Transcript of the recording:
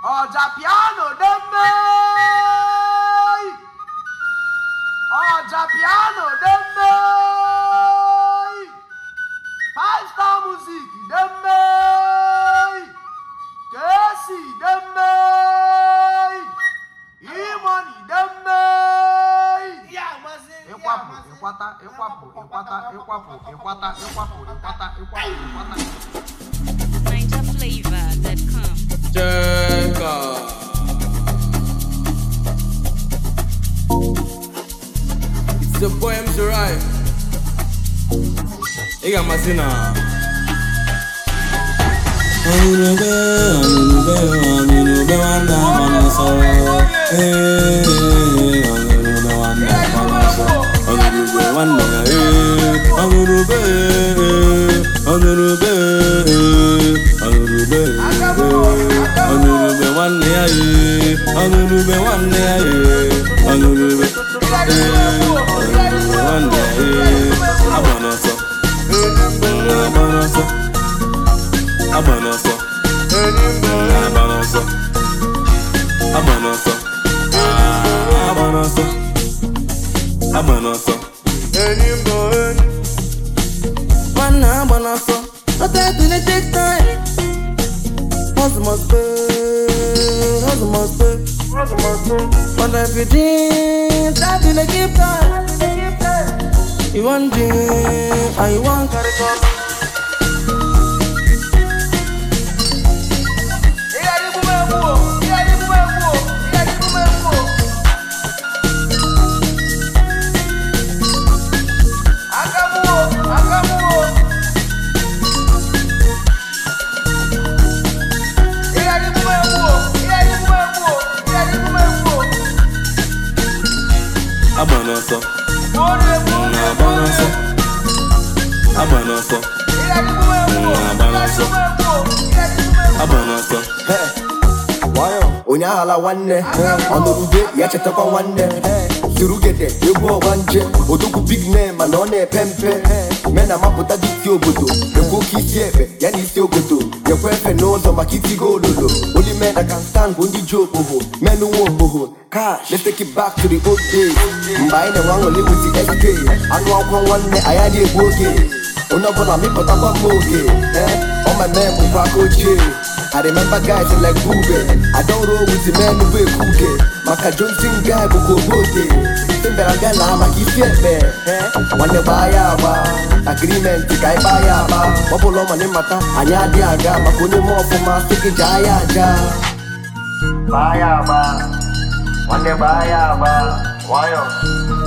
Oja piano demme. Oja piano demme. Five star music demme. Kesi demme. E-money demme. NinjaFlavor.com. It's the boy MC Rai. Iga Masina. But if you dream, that will keep time. You want dream, and you want carry on. Onyala wanne onurube ya chetakwa wanne surugede egwu wanje odogu big name and one pempe mena maputa diti obodo ekwo kisi ebe ya ni isi ogodo yekwe efe n'ụzọ maka iti gololo only men that can stand bụ ndị ji okpoho menu nwa okpoho cash. Let's take it back to the old days mgbe anyị na-enwe aṅụrị with the SK anụ akwụkwọ nwanne anyị adị egbu oge onye ọbụla mịpụtakwa m oge all my men bụkwa aka ochie. I remember guys like Bube. I don't roll with the men who wear Kuke. Maka Johnson guy who go bote. Simbera gala maki fiepe. One buy aba. Agreement guy buy aba. Mopolo mani mata anya diaga. Makuni mo fuma siki jaya ja. Buy aba. One buy aba. Wayo.